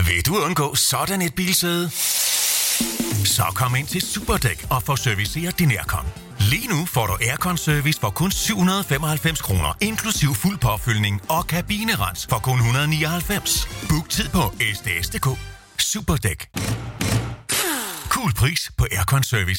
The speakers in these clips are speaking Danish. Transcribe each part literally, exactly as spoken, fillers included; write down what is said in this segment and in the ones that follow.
Vil du undgå sådan et bilsæde? Så kom ind til Superdæk og få serviceret din aircon. Lige nu får du aircon-service for kun syv hundrede og femoghalvfems kroner, inklusiv fuld påfyldning og kabinerens for kun et hundrede og nioghalvfems. Book tid på s d s punktum d k. Superdæk. Cool pris på aircon-service.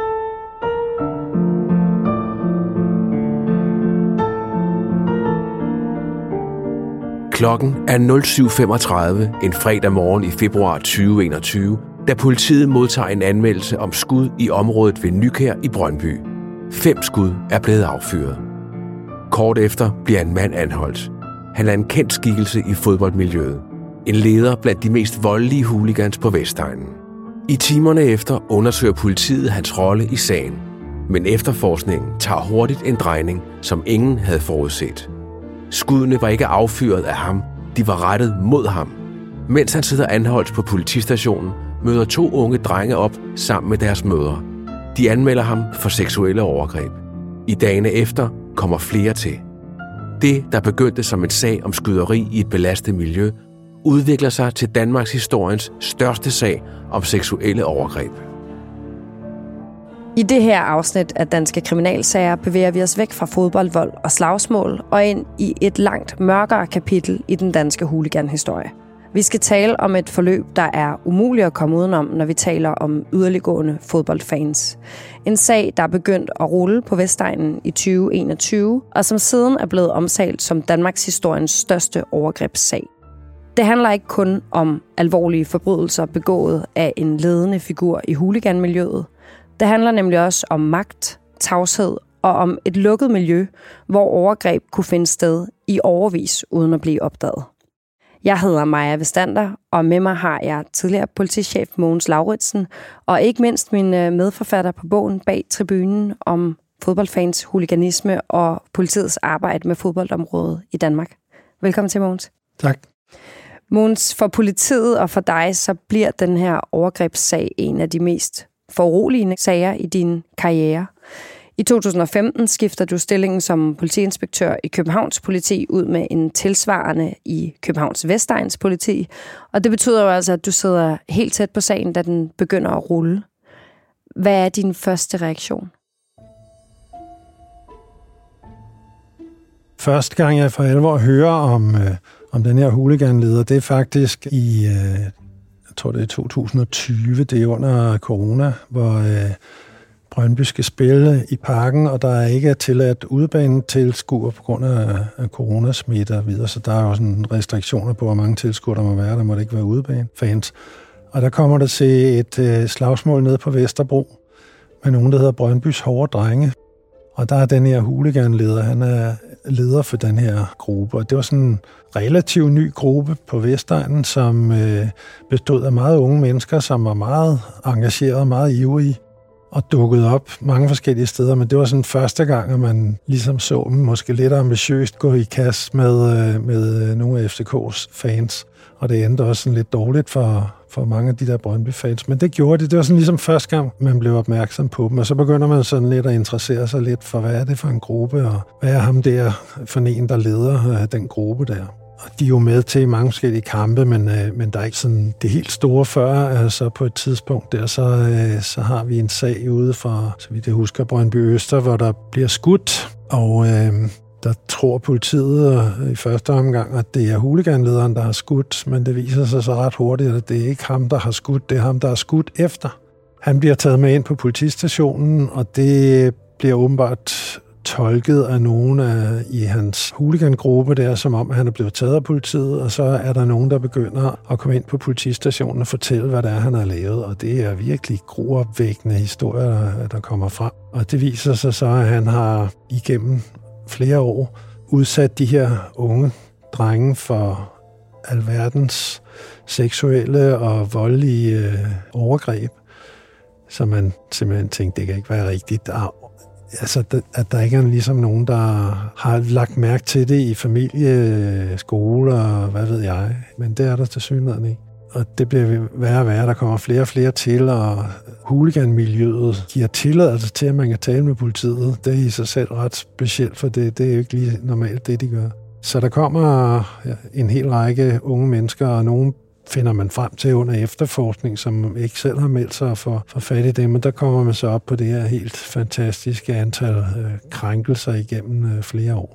Klokken er nul syv femogtredive en fredag morgen i februar tyve enogtyve, da politiet modtager en anmeldelse om skud i området ved Nykær i Brøndby. Fem skud er blevet affyret. Kort efter bliver en mand anholdt. Han er en kendt skikkelse i fodboldmiljøet. En leder blandt de mest voldelige hooligans på Vestegnen. I timerne efter undersøger politiet hans rolle i sagen. Men efterforskningen tager hurtigt en drejning, som ingen havde forudset. Skuddene var ikke affyret af ham, de var rettet mod ham. Mens han sidder anholdt på politistationen, møder to unge drenge op sammen med deres mødre. De anmelder ham for seksuelle overgreb. I dagene efter kommer flere til. Det, der begyndte som en sag om skyderi i et belastet miljø, udvikler sig til Danmarks historiens største sag om seksuelle overgreb. I det her afsnit af Danske Kriminalsager bevæger vi os væk fra fodboldvold og slagsmål og ind i et langt mørkere kapitel i den danske hooligan-historie. Vi skal tale om et forløb, der er umuligt at komme udenom, når vi taler om yderliggående fodboldfans. En sag, der er begyndt at rulle på Vestegnen i tyve enogtyve, og som siden er blevet omtalt som Danmarks historiens største overgrebssag. Det handler ikke kun om alvorlige forbrydelser begået af en ledende figur i hooliganmiljøet. Det handler nemlig også om magt, tavshed og om et lukket miljø, hvor overgreb kunne finde sted i årevis uden at blive opdaget. Jeg hedder Maja Vestander, og med mig har jeg tidligere politichef Mogens Lauritsen, og ikke mindst min medforfatter på bogen Bag Tribunen om fodboldfans hooliganisme og politiets arbejde med fodboldområdet i Danmark. Velkommen til, Mogens. Tak. Mogens, for politiet og for dig, så bliver den her overgrebssag en af de mest foruroligende sager i din karriere. I to tusind og femten skifter du stillingen som politiinspektør i Københavns Politi ud med en tilsvarende i Københavns Vestegns Politi. Og det betyder jo altså, at du sidder helt tæt på sagen, da den begynder at rulle. Hvad er din første reaktion? Første gang, jeg for alvor hører om, øh, om den her hooliganleder, det er faktisk i, øh, jeg tror det er to tusind og tyve, det er under corona, hvor øh, Brøndby skal spille i parken, og der er ikke tilladt udebanetilskuere på grund af, af coronasmitte og videre, så der er jo sådan restriktioner på, hvor mange tilskuere der må være. Der må det ikke være udebanefans. Og der kommer der til et øh, slagsmål nede på Vesterbro med nogen, der hedder Brøndbys hårde drenge. Og der er den her hooliganleder, han er leder for den her gruppe. Og det var sådan en relativt ny gruppe på Vestegnen, som øh, bestod af meget unge mennesker, som var meget engagerede og meget ivrige og dukkede op mange forskellige steder. Men det var sådan første gang, at man ligesom så dem måske lidt ambitiøst gå i kast med, med nogle af F C K's fans. Og det endte også sådan lidt dårligt for, for mange af de der Brøndby-fans. Men det gjorde det. Det var sådan ligesom første gang, man blev opmærksom på dem. Og så begynder man sådan lidt at interessere sig lidt for, hvad er det for en gruppe, og hvad er ham der for en, der leder den gruppe der. Og de er jo med til mange forskellige kampe, men, øh, men der er ikke sådan det helt store før. Altså på et tidspunkt der, så, øh, så har vi en sag ude fra, så vidt jeg husker, Brøndby Øster, hvor der bliver skudt. Og øh, der tror politiet i første omgang, at det er hooliganlederen, der har skudt. Men det viser sig så ret hurtigt, at det er ikke ham, der har skudt. Det er ham, der har skudt efter. Han bliver taget med ind på politistationen, og det bliver åbenbart tolket af nogen af, i hans hooligangruppe der, som om han er blevet taget af politiet, og så er der nogen, der begynder at komme ind på politistationen og fortælle, hvad det er, han har lavet, og det er virkelig gruopvækkende historier, der, der kommer frem. Og det viser sig så, at han har igennem flere år udsat de her unge drenge for alverdens seksuelle og voldelige øh, overgreb, så man simpelthen tænkte, det kan ikke være rigtigt. Altså, at der ikke er ligesom nogen, der har lagt mærke til det i familie, skole og hvad ved jeg. Men det er der tilsyneladende ikke. Og det bliver værre og værre. Der kommer flere og flere til, og hooliganmiljøet giver tilladelse til, at man kan tale med politiet. Det er i sig selv ret specielt, for det, det er jo ikke lige normalt det, de gør. Så der kommer en hel række unge mennesker, og nogen finder man frem til under efterforskning, som ikke selv har meldt sig for, for fat i det, men der kommer man så op på det her helt fantastiske antal øh, krænkelser igennem øh, flere år.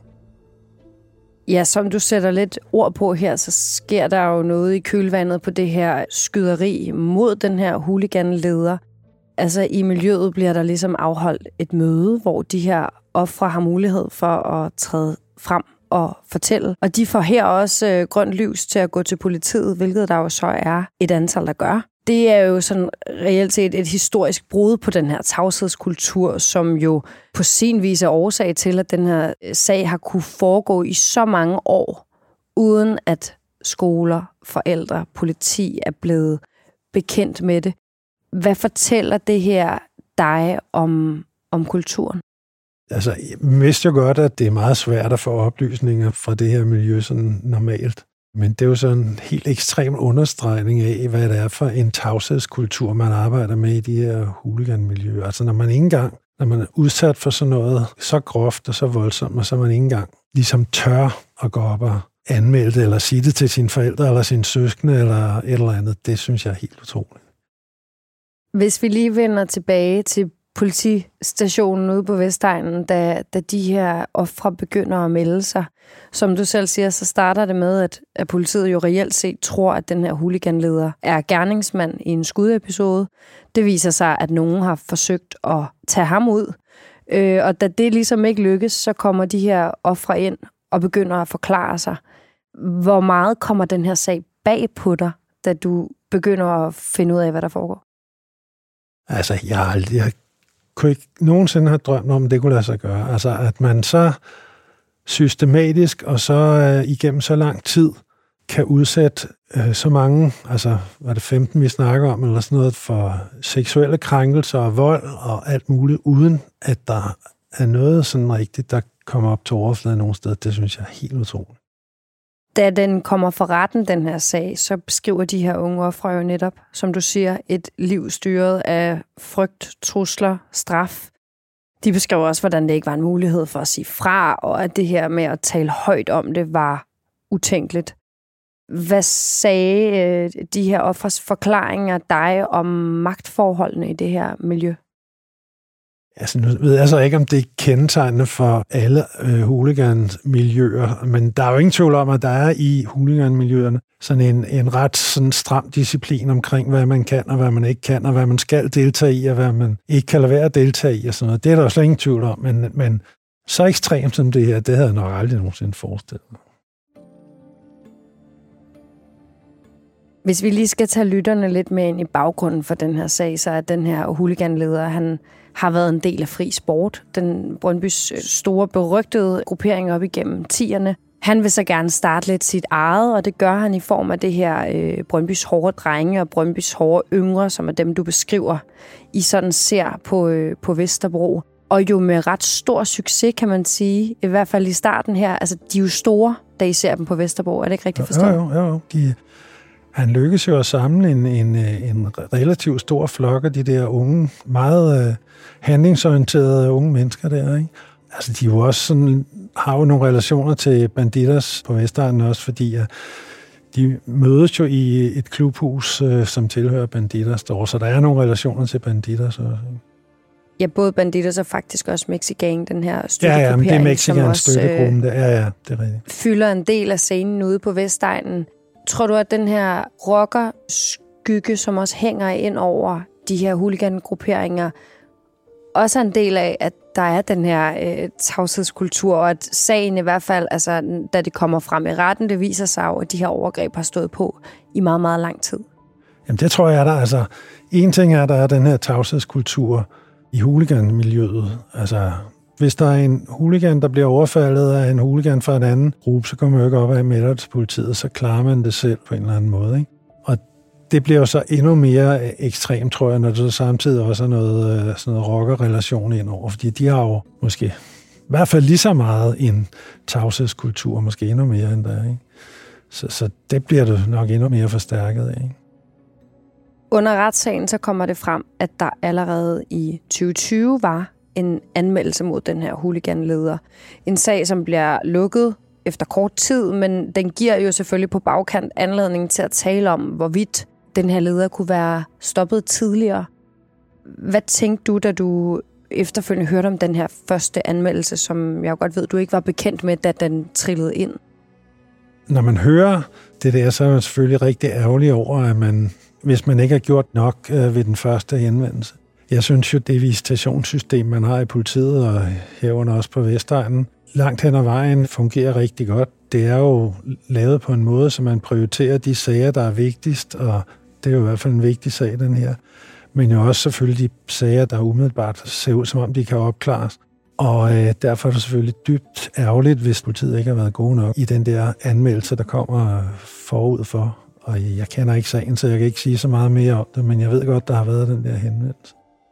Ja, som du sætter lidt ord på her, så sker der jo noget i kølvandet på det her skyderi mod den her hooliganleder. Altså i miljøet bliver der ligesom afholdt et møde, hvor de her ofre har mulighed for at træde frem og fortælle. Og de får her også øh, grønt lys til at gå til politiet, hvilket der jo så er et antal, der gør. Det er jo sådan reelt set et historisk brud på den her tavshedskultur, som jo på sin vis er årsag til, at den her sag har kunne foregå i så mange år, uden at skoler, forældre, politi er blevet bekendt med det. Hvad fortæller det her dig om, om kulturen? Altså, jeg vidste jo godt, at det er meget svært at få oplysninger fra det her miljø sådan normalt. Men det er jo sådan en helt ekstrem understregning af, hvad det er for en tavshedskultur, man arbejder med i de her hooliganmiljøer. Altså, når man ikke engang, når man er udsat for sådan noget så groft og så voldsomt, og så man ikke engang ligesom tør at gå op og anmelde det, eller sige det til sine forældre, eller sine søskende, eller et eller andet, det synes jeg er helt utroligt. Hvis vi lige vender tilbage til politistationen ude på Vestegnen, da, da de her ofre begynder at melde sig. Som du selv siger, så starter det med, at, at politiet jo reelt set tror, at den her hooliganleder er gerningsmand i en skudepisode. Det viser sig, at nogen har forsøgt at tage ham ud. Øh, og da det ligesom ikke lykkes, så kommer de her ofre ind og begynder at forklare sig. Hvor meget kommer den her sag bag på dig, da du begynder at finde ud af, hvad der foregår? Altså, jeg har aldrig... Jeg kunne ikke nogensinde have drømt om, at det kunne lade sig gøre. Altså, at man så systematisk og så øh, igennem så lang tid kan udsætte øh, så mange, altså var det femten, vi snakker om, eller sådan noget, for seksuelle krænkelser og vold og alt muligt, uden at der er noget sådan rigtigt, der kommer op til overfladen nogen sted. Det synes jeg er helt utroligt. Da den kommer for retten, den her sag, så beskriver de her unge ofre jo netop, som du siger, et liv styret af frygt, trusler, straf. De beskriver også, hvordan det ikke var en mulighed for at sige fra, og at det her med at tale højt om det var utænkeligt. Hvad sagde de her ofres forklaringer dig om magtforholdene i det her miljø? Altså, nu ved jeg så ikke, om det er kendetegnende for alle øh, hooligan-miljøer, men der er jo ingen tvivl om, at der er i hooligan-miljøerne sådan en, en ret sådan stram disciplin omkring, hvad man kan og hvad man ikke kan, og hvad man skal deltage i, og hvad man ikke kan lade være at deltage i, og sådan noget. Det er der jo slet ingen tvivl om, men, men så ekstremt som det her, det havde jeg nok aldrig nogensinde forestillet mig. Hvis vi lige skal tage lytterne lidt med ind i baggrunden for den her sag, så er den her hooliganleder, han har været en del af Fri Sport, den Brøndbys store berygtede gruppering op igennem tierne. Han vil så gerne starte lidt sit eget, og det gør han i form af det her øh, Brøndbys hårde drenge og Brøndbys hårde yngre, som er dem, du beskriver, I sådan ser på, øh, på Vesterbro. Og jo med ret stor succes, kan man sige, i hvert fald i starten her. Altså, de er jo store, da I ser dem på Vesterbro. Er det ikke rigtigt forstået? Jo, jo, jo. De, han lykkes jo at samle en, en, en relativt stor flok af de der unge, meget øh, handlingsorienterede unge mennesker der, ikke? Altså, de jo også sådan, har jo nogle relationer til Bandidos på Vestegnen også, fordi at de mødes jo i et klubhus, øh, som tilhører Bandidos derovre, så der er nogle relationer til Bandidos også. Ja, både Bandidos og faktisk også Mexigang, den her støttegruppering, ja, ja, men det er Mexicans støttegruppen, der. Ja, ja, det er rigtigt. Fylder en del af scenen ude på Vestegnen. Tror du, at den her rockerskygge, som også hænger ind over de her hooligan-grupperinger, også er en del af, at der er den her øh, tavshedskultur, og at sagen i hvert fald, altså, da det kommer frem i retten, det viser sig jo, at de her overgreb har stået på i meget, meget lang tid? Jamen, det tror jeg er der. Altså, en ting er, at der er den her tavshedskultur i hooligan-miljøet. Altså, hvis der er en hooligan, der bliver overfaldet af en hooligan fra en anden gruppe, så kommer man jo ikke op af melder til politiet, så klarer man det selv på en eller anden måde, ikke? Og det bliver jo så endnu mere ekstremt, tror jeg, når det så samtidig også er noget, sådan noget rockerrelation indover, fordi de har jo måske i hvert fald lige så meget en tavshedskultur, måske endnu mere end der, ikke? Så, så det bliver det nok endnu mere forstærket af, ikke? Under retssagen så kommer det frem, at der allerede i tyve tyve var en anmeldelse mod den her hooliganleder. En sag, som bliver lukket efter kort tid, men den giver jo selvfølgelig på bagkant anledning til at tale om, hvorvidt den her leder kunne være stoppet tidligere. Hvad tænkte du, da du efterfølgende hørte om den her første anmeldelse, som jeg jo godt ved, du ikke var bekendt med, da den trillede ind? Når man hører det der, så er man selvfølgelig rigtig ærgerlig over, at man, hvis man ikke har gjort nok ved den første henvendelse. Jeg synes jo, det visitationssystem, man har i politiet og herunder også på Vestegnen, langt hen ad vejen fungerer rigtig godt. Det er jo lavet på en måde, så man prioriterer de sager, der er vigtigst, og det er jo i hvert fald en vigtig sag, den her. Men jo også selvfølgelig de sager, der umiddelbart ser ud, som om de kan opklares. Og øh, derfor er det selvfølgelig dybt ærgerligt, hvis politiet ikke har været gode nok i den der anmeldelse, der kommer forud for. Og jeg kender ikke sagen, så jeg kan ikke sige så meget mere om det, men jeg ved godt, der har været den der henvendelse.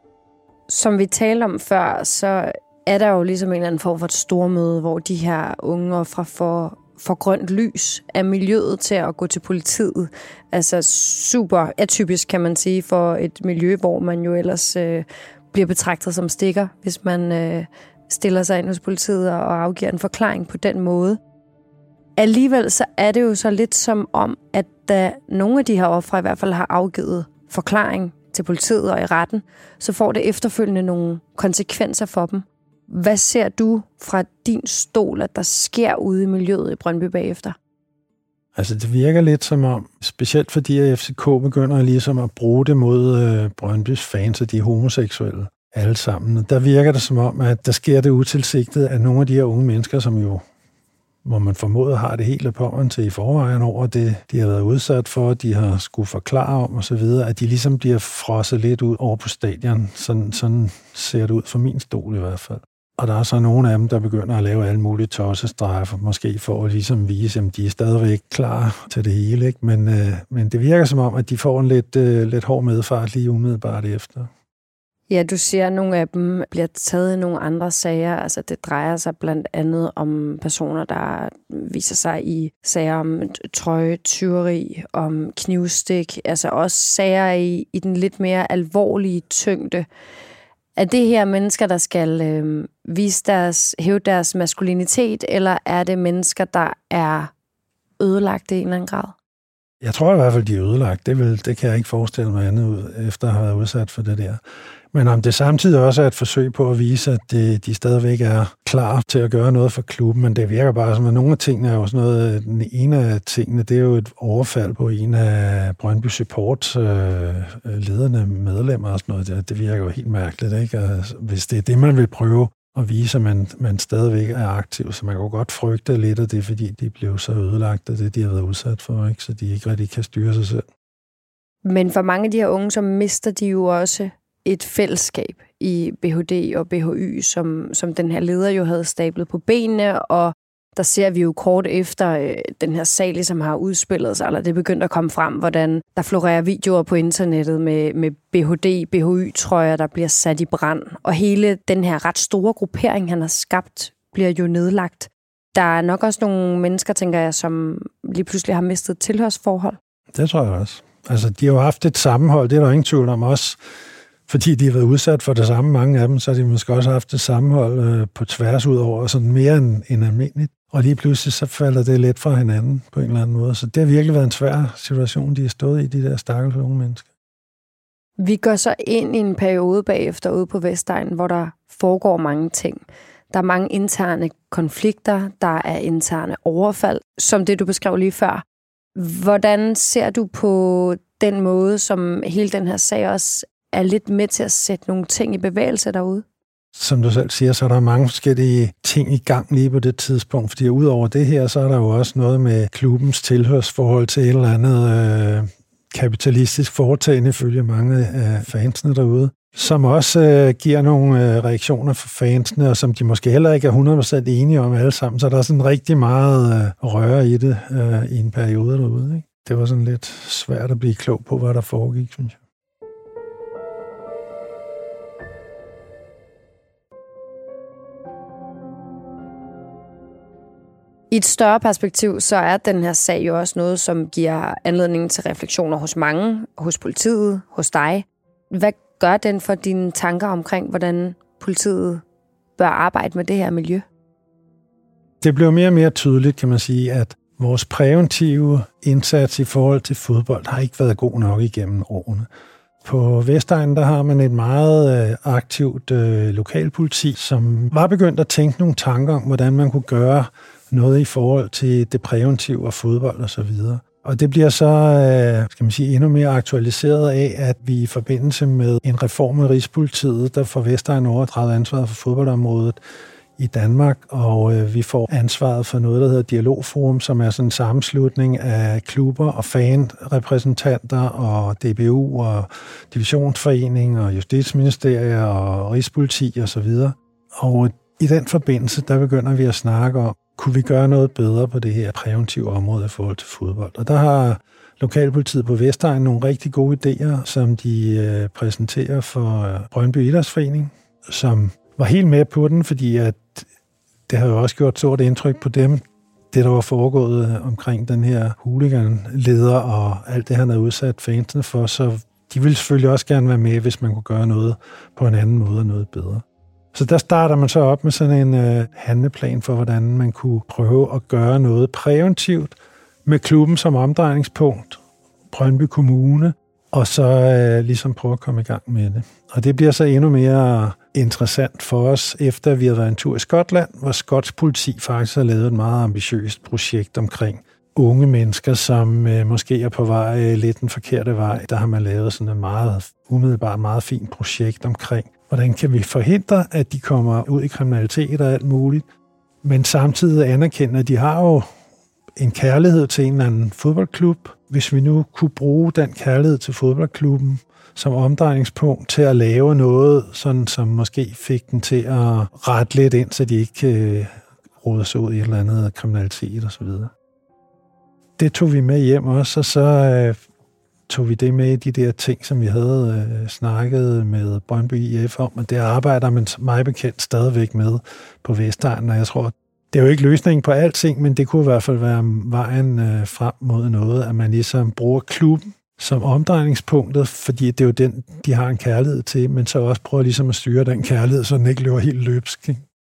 Som vi talte om før, så er der jo ligesom en eller anden form for et stormøde, hvor de her unge ofre får, får grønt lys af miljøet til at gå til politiet. Altså super atypisk, kan man sige, for et miljø, hvor man jo ellers øh, bliver betragtet som stikker, hvis man øh, stiller sig ind hos politiet og afgiver en forklaring på den måde. Alligevel så er det jo så lidt som om, at da nogle af de her ofre i hvert fald har afgivet forklaring til politiet og i retten, så får det efterfølgende nogle konsekvenser for dem. Hvad ser du fra din stol, at der sker ude i miljøet i Brøndby bagefter? Altså det virker lidt som om, specielt fordi at F C K begynder ligesom at bruge det mod øh, Brøndbys fans og de homoseksuelle alle sammen. Der virker det som om, at der sker det utilsigtet, at nogle af de her unge mennesker, som jo, hvor man formoder har det hele på til i forvejen over det, de har været udsat for, de har skulle forklare om osv., at de ligesom bliver frosset lidt ud over på stadion. Sådan, sådan ser det ud for min stol i hvert fald. Og der er så nogle af dem, der begynder at lave alle mulige tossestreger, måske for at ligesom vise, at de er stadigvæk klar til det hele. Ikke? Men, øh, men det virker som om, at de får en lidt, øh, lidt hård medfart lige umiddelbart efter. Ja, du siger, at nogle af dem bliver taget i nogle andre sager. Altså, det drejer sig blandt andet om personer, der viser sig i sager om trøjetyveri, om knivstik. Altså også sager i, i den lidt mere alvorlige tyngde. Er det her mennesker, der skal øh, vise deres, hæve deres maskulinitet, eller er det mennesker, der er ødelagt i en eller anden grad? Jeg tror i hvert fald, de er ødelagt. Det, vil, det kan jeg ikke forestille mig andet ud, efter at have været udsat for det der. Men om det samtidig også er et forsøg på at vise, at det, de stadigvæk er klar til at gøre noget for klubben, men det virker bare som, at nogle af tingene er jo sådan noget, den ene af tingene, det er jo et overfald på en af Brøndby Supports øh, ledende medlemmer og sådan noget. Det, det virker jo helt mærkeligt, ikke? Altså, hvis det er det, man vil prøve at vise, at man, man stadigvæk er aktiv, så man kan godt frygte lidt af det, fordi de blev så ødelagt af det, de har været udsat for, ikke? Så de ikke rigtig kan styre sig selv. Men for mange af de her unge, så mister de jo også et fællesskab i B H D og B H Y, som, som den her leder jo havde stablet på benene, og der ser vi jo kort efter øh, den her sag ligesom har udspillet sig, eller det er begyndt at komme frem, hvordan der florerer videoer på internettet med, med B H D, B H Y-trøjer, der bliver sat i brand, og hele den her ret store gruppering, han har skabt, bliver jo nedlagt. Der er nok også nogle mennesker, tænker jeg, som lige pludselig har mistet tilhørsforhold. Det tror jeg også. Altså, de har jo haft et sammenhold, det er der ingen tvivl om også. Fordi de har været udsat for det samme, mange af dem, så har de måske også haft et sammenhold øh, på tværs ud over, sådan mere end, end almindeligt. Og lige pludselig så falder det lidt fra hinanden på en eller anden måde. Så det har virkelig været en svær situation, de har stået i, de der stakkels unge mennesker. Vi går så ind i en periode bagefter ude på Vestegnen, hvor der foregår mange ting. Der er mange interne konflikter, der er interne overfald, som det du beskrev lige før. Hvordan ser du på den måde, som hele den her sag også er lidt med til at sætte nogle ting i bevægelse derude? Som du selv siger, så er der mange forskellige ting i gang lige på det tidspunkt, fordi udover det her, så er der jo også noget med klubbens tilhørsforhold til et eller andet øh, kapitalistisk foretagende, ifølge mange af fansene derude, som også øh, giver nogle øh, reaktioner for fansene, og som de måske heller ikke er hundrede procent enige om alle sammen, så der er sådan rigtig meget øh, røre i det øh, i en periode derude. Ikke? Det var sådan lidt svært at blive klog på, hvad der foregik, synes jeg. I et større perspektiv, så er den her sag jo også noget, som giver anledning til refleksioner hos mange, hos politiet, hos dig. Hvad gør den for dine tanker omkring, hvordan politiet bør arbejde med det her miljø? Det blev mere og mere tydeligt, kan man sige, at vores præventive indsats i forhold til fodbold har ikke været god nok igennem årene. På Vestegnen, der har man et meget øh, aktivt øh, lokalpoliti, som var begyndt at tænke nogle tanker om, hvordan man kunne gøre noget i forhold til det præventive og fodbold og så videre. Og det bliver så, øh, skal man sige, endnu mere aktualiseret af, at vi i forbindelse med en reform af Rigspolitiet, der får Vestegnen overdraget ansvaret for fodboldområdet i Danmark, og øh, vi får ansvaret for noget, der hedder Dialogforum, som er sådan en sammenslutning af klubber og fanrepræsentanter og D B U og Divisionsforening og Justitsministeriet og Rigspoliti og så videre. Og i den forbindelse, der begynder vi at snakke om, kunne vi gøre noget bedre på det her præventive område i forhold til fodbold. Og der har Lokalpolitiet på Vestegnen nogle rigtig gode idéer, som de øh, præsenterer for Brøndby Idrætsforening, som var helt med på den, fordi at det har jo også gjort stort indtryk på dem, det der var foregået omkring den her hooligan-leder og alt det, han havde udsat fansene for, så de ville selvfølgelig også gerne være med, hvis man kunne gøre noget på en anden måde og noget bedre. Så der starter man så op med sådan en øh, handleplan for, hvordan man kunne prøve at gøre noget præventivt med klubben som omdrejningspunkt, Brøndby Kommune, og så øh, ligesom prøve at komme i gang med det. Og det bliver så endnu mere interessant for os, efter vi har været en tur i Skotland, hvor skotsk politi faktisk har lavet et meget ambitiøst projekt omkring unge mennesker, som øh, måske er på vej øh, lidt den forkerte vej. Der har man lavet sådan et meget umiddelbart meget fint projekt omkring, hvordan kan vi forhindre, at de kommer ud i kriminalitet og alt muligt, men samtidig anerkende, at de har jo en kærlighed til en eller anden fodboldklub. Hvis vi nu kunne bruge den kærlighed til fodboldklubben som omdrejningspunkt til at lave noget, sådan som måske fik den til at rette lidt ind, så de ikke øh, råder sig ud i et eller andet kriminalitet og så videre. Det tog vi med hjem også, og så øh, tog vi det med i de der ting, som vi havde øh, snakket med Brøndby I F om, og det arbejder man mig bekendt stadigvæk med på Vestegnen, og jeg tror, det er jo ikke løsningen på alting, men det kunne i hvert fald være vejen øh, frem mod noget, at man ligesom bruger klubben som omdrejningspunktet, fordi det er jo den, de har en kærlighed til, men så også prøver ligesom at styre den kærlighed, så den ikke løber helt løbsk.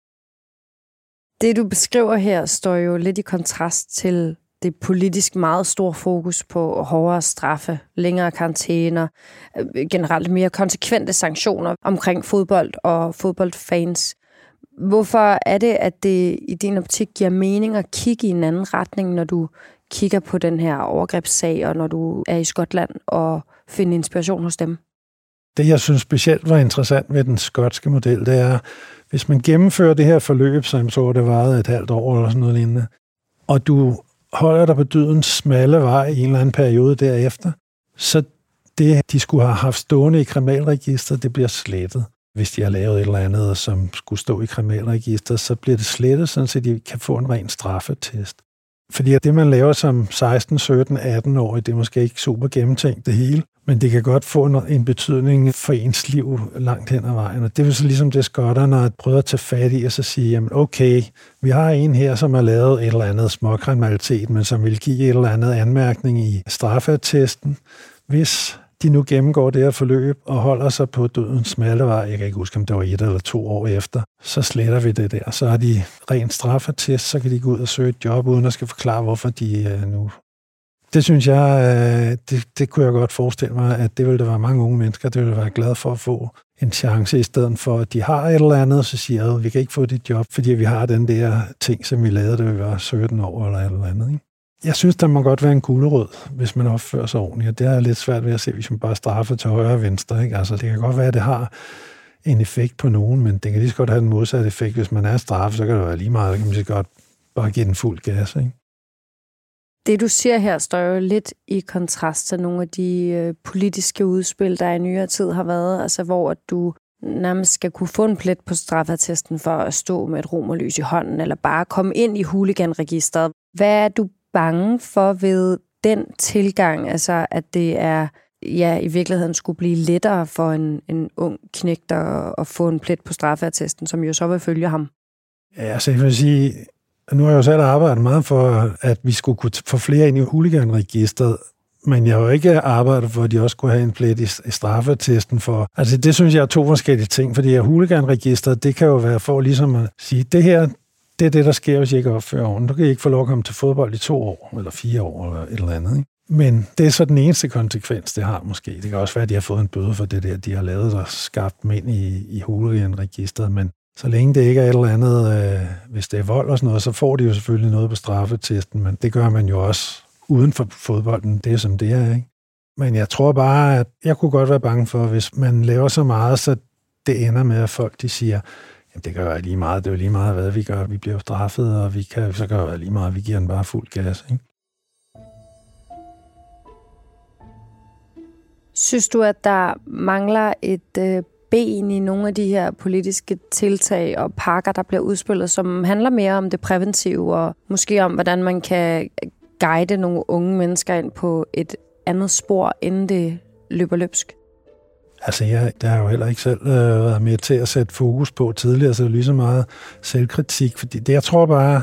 Det, du beskriver her, står jo lidt i kontrast til det politisk meget stor fokus på hårdere straffe, længere karantæner, generelt mere konsekvente sanktioner omkring fodbold og fodboldfans. Hvorfor er det, at det i din optik giver mening at kigge i en anden retning, når du kigger på den her overgrebssag, og når du er i Skotland og finder inspiration hos dem? Det, jeg synes specielt var interessant ved den skotske model, det er, hvis man gennemfører det her forløb, som så det varede et halvt år eller sådan noget lignende, og du holder dig på dydens smalle vej i en eller anden periode derefter, så det, de skulle have haft stående i kriminalregisteret, det bliver slettet. Hvis de har lavet et eller andet, som skulle stå i kriminalregisteret, så bliver det slettet, sådan så de kan få en ren straffetest. Fordi det, man laver som seksten, sytten, atten-årig, det er måske ikke super gennemtænkt det hele, men det kan godt få en betydning for ens liv langt hen ad vejen. Og det er så ligesom det, skotterne har prøvet at tage fat i, og så sige, jamen okay, vi har en her, som har lavet et eller andet småkriminalitet, men som vil give et eller andet anmærkning i straffeattesten. Hvis de nu gennemgår det her forløb og holder sig på dødens smalle vej, jeg kan ikke huske, om det var et eller to år efter, så sletter vi det der. Så har de rent straffetest, så kan de gå ud og søge et job, uden at skal forklare, hvorfor de uh, nu... Det synes jeg, det, det kunne jeg godt forestille mig, at det ville der være mange unge mennesker, det ville være glade for at få en chance, i stedet for, at de har et eller andet, så siger jeg, at vi kan ikke få dit job, fordi vi har den der ting, som vi lavede, da vi var sytten år eller et eller andet, ikke? Jeg synes, der må godt være en gulerod, hvis man opfører sig ordentligt, og det er lidt svært ved at se, hvis man bare straffer til højre og venstre, ikke? Altså, det kan godt være, at det har en effekt på nogen, men det kan lige så godt have en modsat effekt. Hvis man er straffet, så kan det være lige meget, kan man så godt bare give den fuld gas, ikke? Det, du siger her, står jo lidt i kontrast til nogle af de øh, politiske udspil, der i nyere tid har været, altså hvor du nærmest skal kunne få en plet på straffeattesten for at stå med et romerlys i hånden, eller bare komme ind i hooliganregisteret. Hvad er du bange for ved den tilgang, altså at det er, ja, i virkeligheden skulle blive lettere for en, en ung knægt at, at få en plet på straffeattesten, som jo så vil følge ham? Ja, altså jeg vil sige, nu har jeg jo selv arbejdet meget for, at vi skulle kunne få flere ind i hooliganregisteret, men jeg har jo ikke arbejdet for, at de også kunne have en plet i, i straffeattesten for. Altså det synes jeg er to forskellige ting, fordi hooliganregisteret, det kan jo være for ligesom at sige, det her, Det er det, der sker, hvis I ikke opfører ordentligt. Du kan I ikke få lov at komme til fodbold i to år, eller fire år, eller et eller andet. Ikke? Men det er så den eneste konsekvens, det har måske. Det kan også være, at de har fået en bøde for det der, de har lavet, der skabt dem ind i, i hooligan-registeret. Men så længe det ikke er et eller andet, øh, hvis det er vold og sådan noget, så får de jo selvfølgelig noget på straffetesten, men det gør man jo også uden for fodbolden. Det er som det er, ikke? Men jeg tror bare, at jeg kunne godt være bange for, hvis man laver så meget, så det ender med, at folk de siger, jamen det gør lige meget, det er jo lige meget, hvad vi gør. Vi bliver straffet, og vi kan, så gør det lige meget, vi giver den bare fuld gas, ikke? Synes du, at der mangler et øh, ben i nogle af de her politiske tiltag og pakker, der bliver udspillet, som handler mere om det præventive, og måske om, hvordan man kan guide nogle unge mennesker ind på et andet spor, inden det løber løbsk? Altså, jeg der har jo heller ikke selv øh, været med til at sætte fokus på tidligere, så det er lige så meget selvkritik, fordi det, jeg tror bare,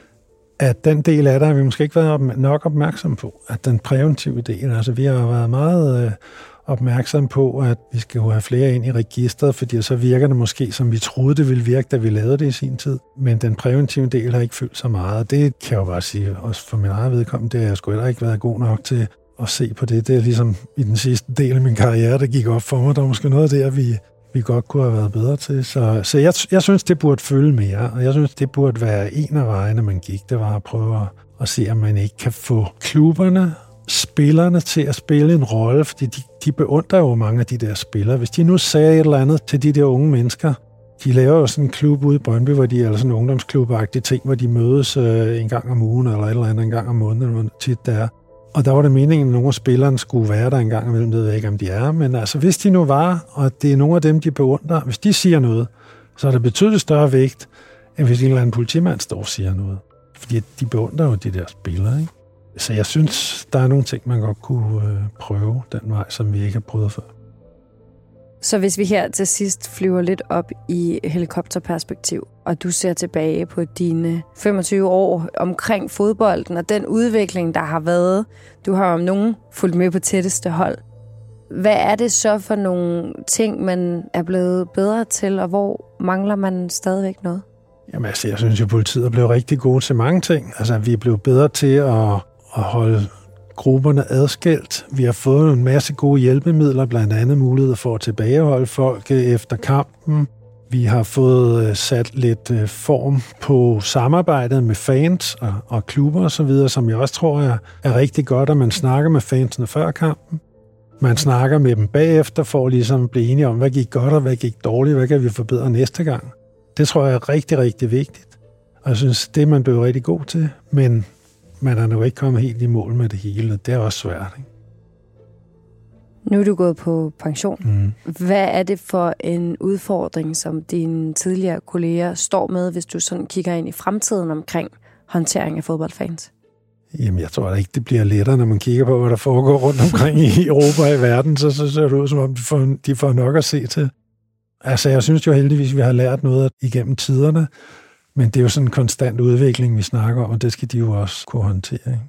at den del af det har vi måske ikke været nok opmærksom på, at den præventive del, altså vi har været meget øh, opmærksom på, at vi skal jo have flere ind i registret, fordi så virker det måske, som vi troede, det ville virke, da vi lavede det i sin tid. Men den præventive del har ikke fyldt så meget. Det kan jeg jo bare sige, også for min eget vedkommende, det har jeg sgu heller ikke været god nok til at se på det. Det er ligesom i den sidste del af min karriere, der gik op for mig. Der var måske noget af det, vi, vi godt kunne have været bedre til. Så, så jeg, jeg synes, det burde følge mere, og jeg synes, det burde være en af vejene, man gik. Det var at prøve at, at se, om man ikke kan få klubberne, spillerne til at spille en rolle, fordi de, de beundrer jo mange af de der spillere. Hvis de nu sagde et eller andet til de der unge mennesker, de laver jo sådan en klub ude i Brøndby, hvor de er sådan en ungdomsklub-agtige ting, hvor de mødes øh, en gang om ugen, eller et eller andet en gang om måneden, hvor tit det er. Og der var det meningen, at nogle af spillerne skulle være der en gang imellem, det ved jeg ikke, om de er. Men altså, hvis de nu var, og det er nogle af dem, de beundrer, hvis de siger noget, så er det betydeligt større vægt, end hvis en eller anden politimand står og siger noget. Fordi de beundrer jo de der spillere, ikke? Så jeg synes, der er nogle ting, man godt kunne øh, prøve den vej, som vi ikke har prøvet før. Så hvis vi her til sidst flyver lidt op i helikopterperspektiv, og du ser tilbage på dine femogtyve år omkring fodbolden og den udvikling, der har været, du har om nogen fulgt med på tætteste hold. Hvad er det så for nogle ting, man er blevet bedre til, og hvor mangler man stadigvæk noget? Jamen altså, jeg synes jo, politiet er blevet rigtig gode til mange ting. Altså, vi er blevet bedre til at, at holde grupperne adskilt. Vi har fået en masse gode hjælpemidler, blandt andet mulighed for at tilbageholde folk efter kampen. Vi har fået sat lidt form på samarbejdet med fans og, og klubber osv., som jeg også tror er, er rigtig godt, at man snakker med fansene før kampen. Man snakker med dem bagefter for at ligesom blive enige om, hvad gik godt og hvad gik dårligt, hvad kan vi forbedre næste gang. Det tror jeg er rigtig, rigtig vigtigt. Og jeg synes, det er man blevet rigtig god til, men man er jo ikke kommet helt i mål med det hele, og det er også svært, ikke? Nu er du gået på pension. Mm. Hvad er det for en udfordring, som dine tidligere kolleger står med, hvis du sådan kigger ind i fremtiden omkring håndtering af fodboldfans? Jamen, jeg tror da ikke, det bliver lettere, når man kigger på, hvad der foregår rundt omkring i Europa og i verden, så, så ser det ud, som om de får, de får nok at se til. Altså, jeg synes jo heldigvis, vi har lært noget igennem tiderne, men det er jo sådan en konstant udvikling, vi snakker om, og det skal de jo også kunne håndtere, ikke?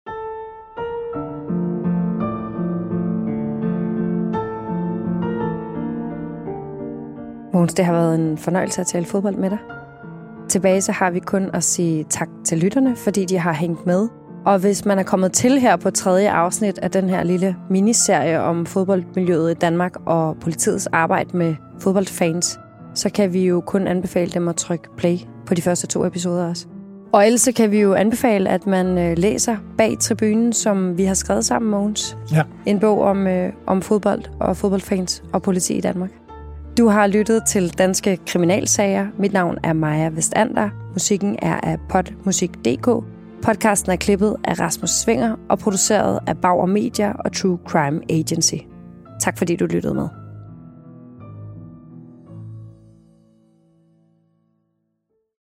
Mogens, det har været en fornøjelse at tale fodbold med dig. Tilbage så har vi kun at sige tak til lytterne, fordi de har hængt med. Og hvis man er kommet til her på tredje afsnit af den her lille miniserie om fodboldmiljøet i Danmark og politiets arbejde med fodboldfans, så kan vi jo kun anbefale dem at trykke play på de første to episoder også. Og ellers så kan vi jo anbefale, at man læser Bag Tribunen, som vi har skrevet sammen, Mogens. Ja. En bog om, øh, om fodbold og fodboldfans og politi i Danmark. Du har lyttet til Danske Kriminalsager. Mit navn er Maja Vestander. Musikken er af podmusik punktum d k. Podcasten er klippet af Rasmus Svinger og produceret af Bauer Media og True Crime Agency. Tak fordi du lyttede med.